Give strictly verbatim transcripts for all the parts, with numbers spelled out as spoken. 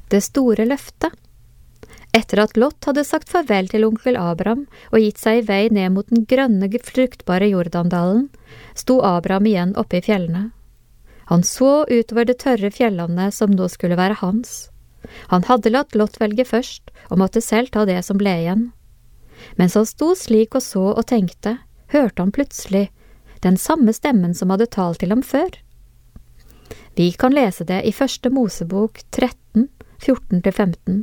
det store løftet. Etter at Lot hadde sagt farvel til onkel Abraham og gitt seg i vei ned mot den grønne, fruktbare Jordandalen, sto Abraham igjen oppe i fjellene. Han så utover det tørre fjellandet som nå skulle være hans. Han hadde latt Lot velge først, og måtte selv ta det som ble igjen. Mens han sto slik og så og tenkte, hørte han plutselig den samme stemmen som hadde talt til ham før. Vi kan lese det i første Mosebok tretten, fjorten til femten.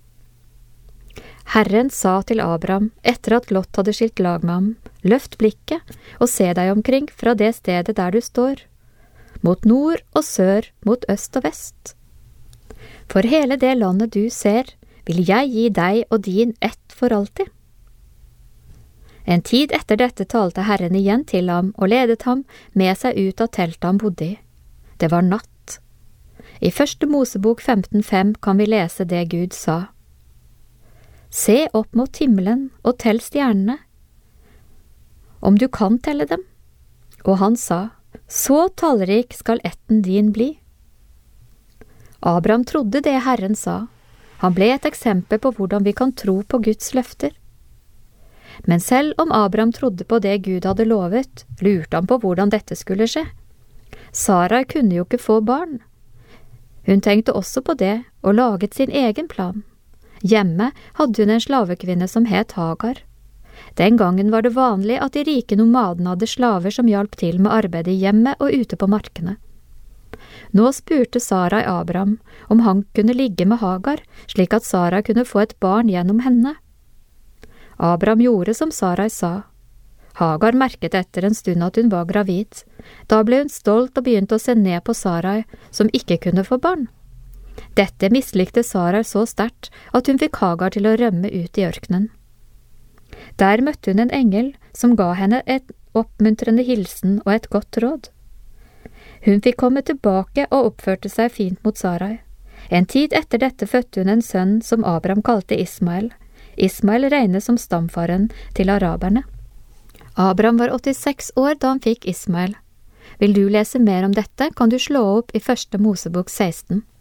Herren sa til Abraham, etter at Lot hadde skilt lag med ham, løft blikket og se deg omkring fra det stedet der du står, mot nord og sør, mot øst og vest. For hele det landet du ser, vil jeg gi deg og din ett for alltid. En tid etter dette talte Herren igjen til ham og ledet ham med seg ut av teltet han bodde i. Det var natt. I første Mosebok femten fem kan vi lese det Gud sa. Se opp mot himmelen og tell stjernene, om du kan telle dem. Og han sa, så tallrik skal etten din bli. Abraham trodde det Herren sa. Han ble et eksempel på hvordan vi kan tro på Guds løfter. Men selv om Abraham trodde på det Gud hadde lovet, lurte han på hvordan dette skulle skje. Sarai kunne jo ikke få barn. Hun tenkte også på det og laget sin egen plan. Hjemme hadde hun en slavekvinne som het Hagar. Den gangen var det vanlig at de rike nomadene hadde slaver som hjalp til med arbeidet i hjemmet og ute på markene. Nå spurte Sarai Abraham om han kunne ligge med Hagar, slik at Sarai kunne få et barn gjennom henne. Abraham gjorde som Sarai sa. Hagar merket etter en stund at hun var gravid. Da ble hun stolt og begynte å se ned på Sarai, som ikke kunne få barn. Dette mislikte Sarai så sterkt at hun fikk Hagar til å rømme ut i ørkenen. Der møtte hun en engel som ga henne et oppmuntrende hilsen og et godt råd. Hun fikk komme tilbake og oppførte seg fint mot Sarai. En tid etter dette fødte hun en sønn som Abraham kalte Ismael. Ismael regnes som stamfaren til araberne. Abraham var åttiseks år da han fikk Ismael. Vil du lese mer om dette, kan du slå opp i første Mosebok seksten.